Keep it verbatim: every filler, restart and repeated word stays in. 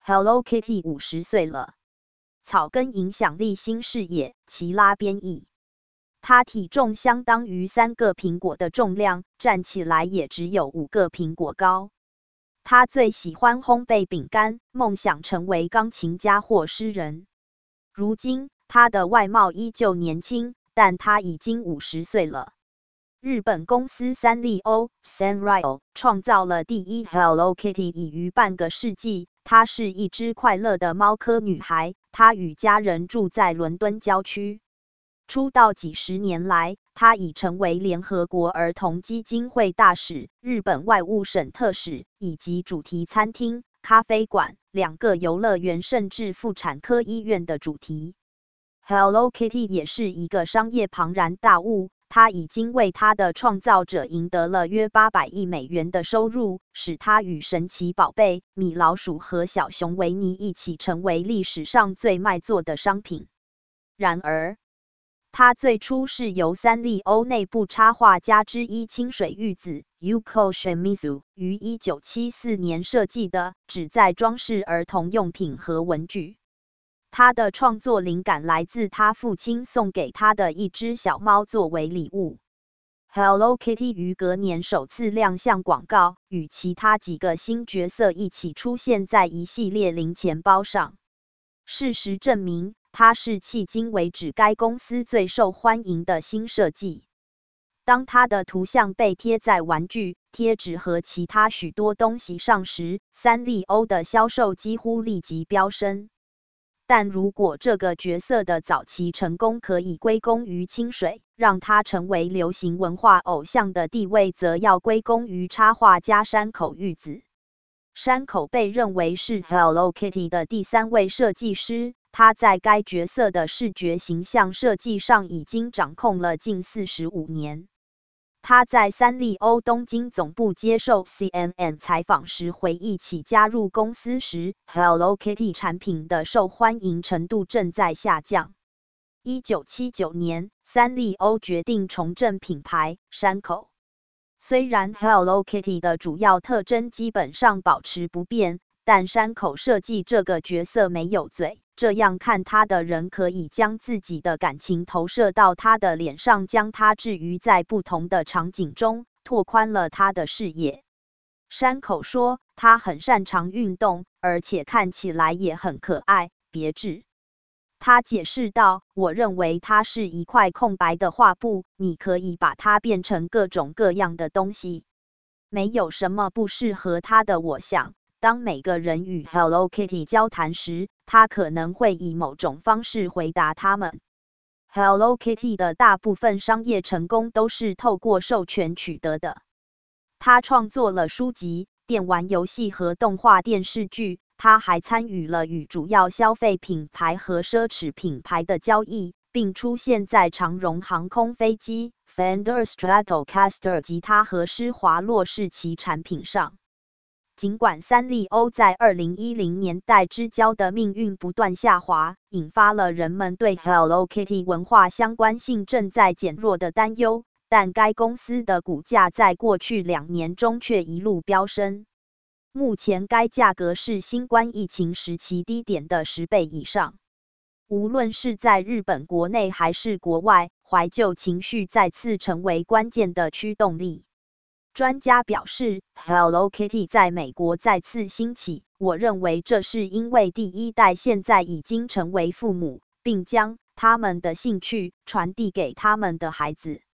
Hello Kitty 五十岁了。草根影响力新事业，奇拉编译。它体重相当于三个苹果的重量，站起来也只有五个苹果高。他最喜欢烘焙饼干，梦想成为钢琴家或诗人。如今，他的外貌依旧年轻，但他已经五十岁了。日本公司三丽鸥 Sanrio 创造了第一 Hello Kitty 已逾半个世纪。她是一只快乐的猫科女孩，她与家人住在伦敦郊区。出道几十年来，她已成为联合国儿童基金会大使、日本外务省特使，以及主题餐厅、咖啡馆、两个游乐园甚至妇产科医院的主题。Hello Kitty 也是一个商业庞然大物。他已经为他的创造者赢得了约八百亿美元的收入，使他与神奇宝贝、米老鼠和小熊维尼一起成为历史上最卖座的商品。然而，它最初是由三丽鸥内部插画家之一清水裕子 Yuko Shimizu 于一九七四年设计的，旨在装饰儿童用品和文具。他的创作灵感来自他父亲送给他的一只小猫作为礼物。Hello Kitty 于隔年首次亮相广告，与其他几个新角色一起出现在一系列零钱包上。事实证明，它是迄今为止该公司最受欢迎的新设计。当它的图像被贴在玩具、贴纸和其他许多东西上时，三丽鸥的销售几乎立即飙升。但如果这个角色的早期成功可以归功于清水，让他成为流行文化偶像的地位，则要归功于插画家山口裕子。山口被认为是 Hello Kitty 的第三位设计师，他在该角色的视觉形象设计上已经掌控了近四十五年。他在三丽鸥东京总部接受 C N N 采访时回忆起加入公司时 ，Hello Kitty 产品的受欢迎程度正在下降。一九七九年，三丽鸥决定重振品牌，山口。虽然 Hello Kitty 的主要特征基本上保持不变，但山口设计这个角色没有嘴。这样看他的人可以将自己的感情投射到他的脸上，将他置于在不同的场景中，拓宽了他的视野。山口说，他很擅长运动，而且看起来也很可爱、别致。他解释道，我认为它是一块空白的画布，你可以把它变成各种各样的东西。没有什么不适合他的，我想。当每个人与 Hello Kitty 交谈时，他可能会以某种方式回答他们。Hello Kitty 的大部分商业成功都是透过授权取得的。他创作了书籍、电玩游戏和动画电视剧。他还参与了与主要消费品牌和奢侈品牌的交易，并出现在长荣航空飞机、Fender Stratocaster 吉他和施华洛世奇产品上。尽管三丽鸥在二零一零年代之交的命运不断下滑，引发了人们对 Hello Kitty 文化相关性正在减弱的担忧，但该公司的股价在过去两年中却一路飙升。目前该价格是新冠疫情时期低点的十倍以上。无论是在日本国内还是国外，怀旧情绪再次成为关键的驱动力。专家表示 ，Hello Kitty 在美国再次兴起，我认为这是因为第一代现在已经成为父母，并将他们的兴趣传递给他们的孩子。